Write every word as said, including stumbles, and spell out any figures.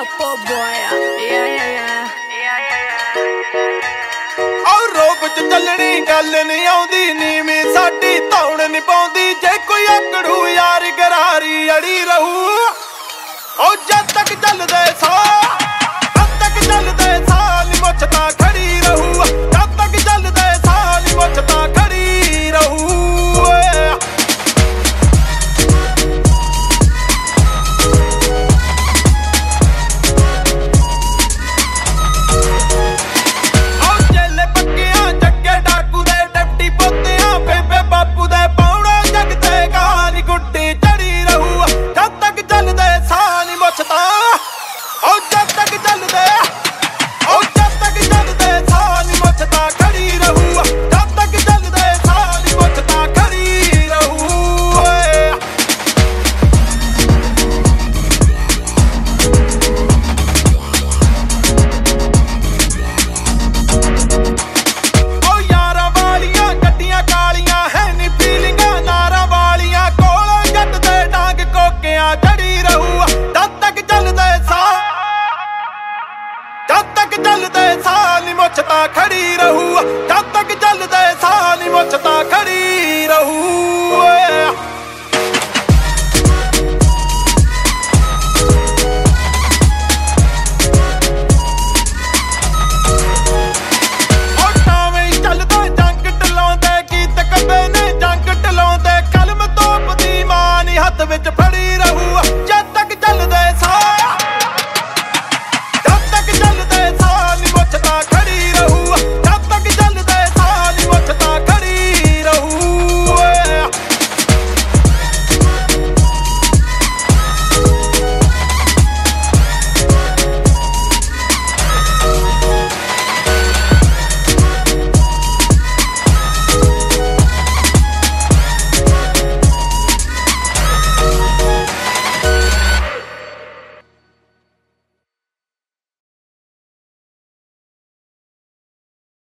poor boy. Yeah, yeah, yeah. Yeah, yeah, yeah. और रोब च चलनी गल नहीं आउंदी नीवी साडी धौण नहीं पाउंदी जे कोई अकड़ू यार गरारी अड़ी रहू और जद तक चलदे सा जद तक चलदे सा नी मुछता खड़ी रहू जद तक चलदे सा नी मुछता खड़ी रहू चलदे साली मुछता खड़ी रहू जब तक चलदे साली मुछता खड़ी रहू।